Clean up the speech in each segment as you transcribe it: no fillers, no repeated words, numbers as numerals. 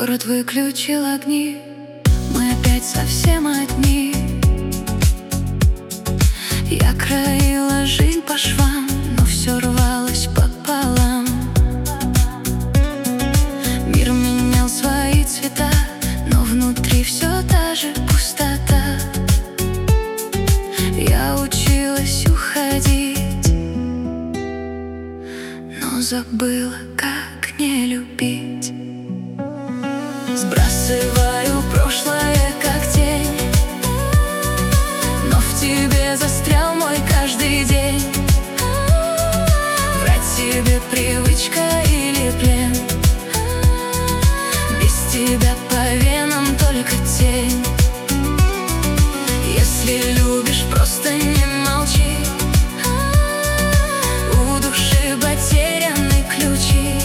Город выключил огни, мы опять совсем одни. Я краила жизнь по швам, но все рвалось пополам. Мир менял свои цвета, но внутри все та же пустота. Я училась уходить, но забыла, как не любить. Сбрасываю прошлое, как тень, но в тебе застрял мой каждый день. Врать себе привычка или плен, без тебя по венам только тень. Если любишь, просто не молчи, у души потеряны ключи.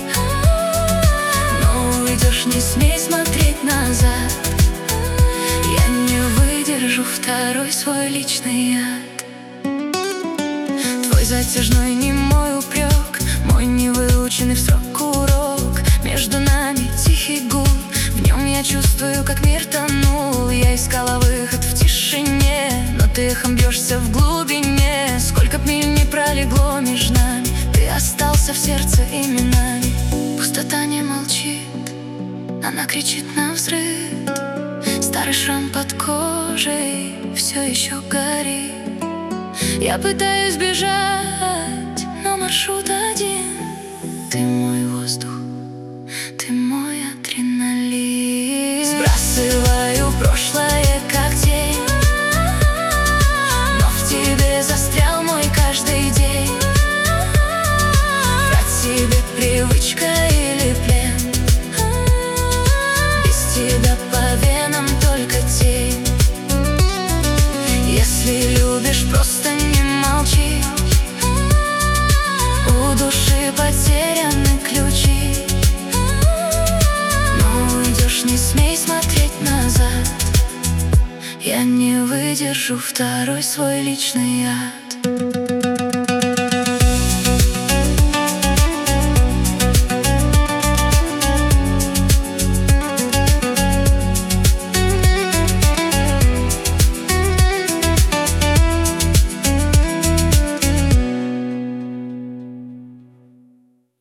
Но уйдешь, не смей смотреть назад, я не выдержу второй свой личный яд. Твой затяжной немой упрек, мой невыученный в срок урок. Между нами тихий гул, в нем я чувствую, как мир тонул. Я искала выход в тишине, но ты эхом бьешься в глубине. Сколько б миль не пролегло между нами, ты остался в сердце именами. Пустота не молчит, она кричит навзрыд. Старый шрам под кожей все еще горит. Я пытаюсь бежать, но маршрут один. Ты мой воздух, ты мой адреналин. Сбрасываю прошлое, как тень, но в тебе застрял мой каждый день. Врать себе привычка или плен, без тебя по венам только тень. Если любишь, просто не молчи, у души потеряны ключи. Но уйдешь, не смей смотреть назад, я не выдержу второй свой личный яд.